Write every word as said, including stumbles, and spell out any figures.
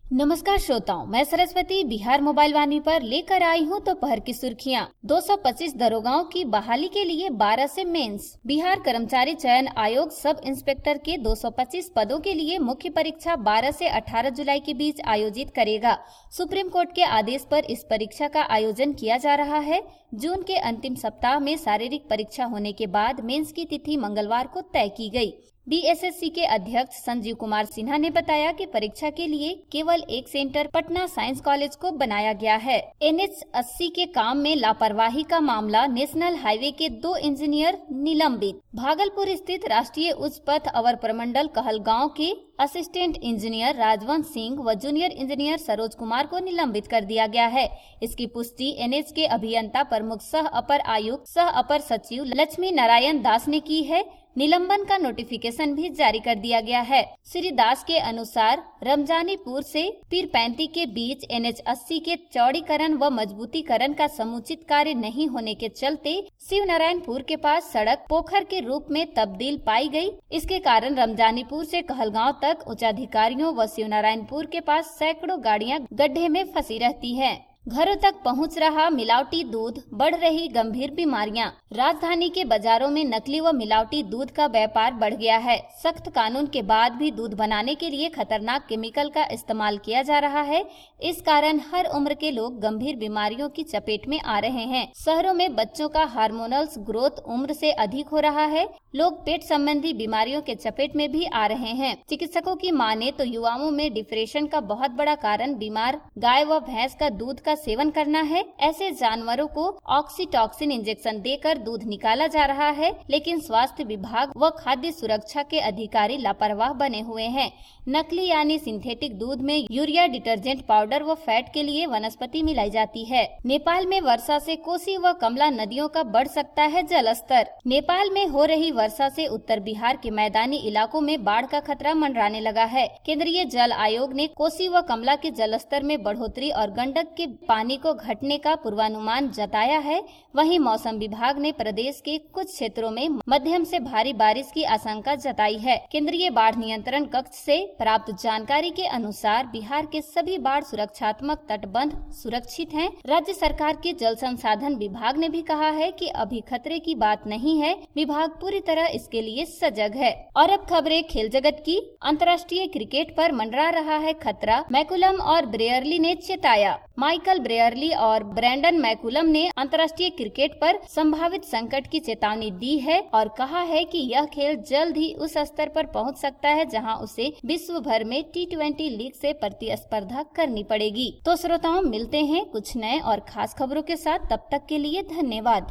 नमस्कार श्रोताओं, मैं सरस्वती बिहार मोबाइल वाणी पर लेकर आई हूं दोपहर की सुर्खियां। दो सौ पच्चीस दरोगाओं की बहाली के लिए बारह से मेंस। बिहार कर्मचारी चयन आयोग सब इंस्पेक्टर के दो सौ पच्चीस पदों के लिए मुख्य परीक्षा बारह से अठारह जुलाई के बीच आयोजित करेगा। सुप्रीम कोर्ट के आदेश पर इस परीक्षा का आयोजन किया जा रहा है। जून के अंतिम सप्ताह में शारीरिक परीक्षा होने के बाद मेंस की तिथि मंगलवार को तय की गई। बी एस एस सी के अध्यक्ष संजीव कुमार सिन्हा ने बताया कि परीक्षा के लिए केवल एक सेंटर पटना साइंस कॉलेज को बनाया गया है। एन एच अस्सी के काम में लापरवाही का मामला, नेशनल हाईवे के दो इंजीनियर निलंबित। भागलपुर स्थित राष्ट्रीय उच्च पथ अवर प्रमंडल कहलगांव के असिस्टेंट इंजीनियर राजवंश सिंह व जूनियर इंजीनियर सरोज कुमार को निलंबित कर दिया गया है। इसकी पुष्टि एन एच के अभियंता प्रमुख सह अपर आयुक्त सह अपर सचिव लक्ष्मी नारायण दास ने की है। निलंबन का नोटिफिकेशन भी जारी कर दिया गया है। श्री दास के अनुसार रमजानीपुर से पीरपैंती के बीच एन एच अस्सी के चौड़ीकरण व मजबूतीकरण का समुचित कार्य नहीं होने के चलते शिव नारायणपुर के पास सड़क पोखर के रूप में तब्दील पाई गई। इसके कारण रमजानीपुर से कहलगांव तक उच्चाधिकारियों व शिव नारायणपुर के पास सैकड़ों गाड़ियां गड्ढे में फंसी रहती हैं। घरों तक पहुंच रहा मिलावटी दूध, बढ़ रही गंभीर बीमारियां। राजधानी के बाजारों में नकली व मिलावटी दूध का व्यापार बढ़ गया है। सख्त कानून के बाद भी दूध बनाने के लिए खतरनाक केमिकल का इस्तेमाल किया जा रहा है। इस कारण हर उम्र के लोग गंभीर बीमारियों की चपेट में आ रहे हैं। शहरों में बच्चों का हार्मोनल ग्रोथ उम्र से अधिक हो रहा है। लोग पेट संबंधी बीमारियों के चपेट में भी आ रहे हैं। चिकित्सकों की माने तो युवाओं में डिप्रेशन का बहुत बड़ा कारण बीमार गाय व भैंस का दूध का सेवन करना है। ऐसे जानवरों को ऑक्सीटॉक्सिन इंजेक्शन देकर दूध निकाला जा रहा है, लेकिन स्वास्थ्य विभाग व खाद्य सुरक्षा के अधिकारी लापरवाह बने हुए हैं। नकली यानी सिंथेटिक दूध में यूरिया, डिटर्जेंट पाउडर व फैट के लिए वनस्पति मिलाई जाती है। नेपाल में वर्षा से कोसी व कमला नदियों का बढ़ सकता है जल स्तर। नेपाल में हो रही वर्षा से उत्तर बिहार के मैदानी इलाकों में बाढ़ का खतरा मंडराने लगा है। केंद्रीय जल आयोग ने कोसी व कमला के जल स्तर में बढ़ोतरी और गंडक के पानी को घटने का पूर्वानुमान जताया है। वहीं मौसम विभाग ने प्रदेश के कुछ क्षेत्रों में मध्यम से भारी बारिश की आशंका जताई है। केंद्रीय बाढ़ नियंत्रण कक्ष से प्राप्त जानकारी के अनुसार बिहार के सभी बाढ़ सुरक्षात्मक तटबंध सुरक्षित हैं। राज्य सरकार के जल संसाधन विभाग ने भी कहा है कि अभी खतरे की बात नहीं है। विभाग पूरी तरह इसके लिए सजग है। और अब खबरें खेल जगत की। अंतर्राष्ट्रीय क्रिकेट पर मंडरा रहा है खतरा। मैकुलम और ब्रेयरली ने चेताया। माइकल ब्रेयरली और ब्रैंडन मैकुलम ने अंतर्राष्ट्रीय क्रिकेट पर संभावित संकट की चेतावनी दी है और कहा है कि यह खेल जल्द ही उस स्तर पर पहुंच सकता है जहां उसे विश्व भर में टी ट्वेंटी लीग से प्रतिस्पर्धा करनी पड़ेगी। तो श्रोताओं, मिलते हैं कुछ नए और खास खबरों के साथ। तब तक के लिए धन्यवाद।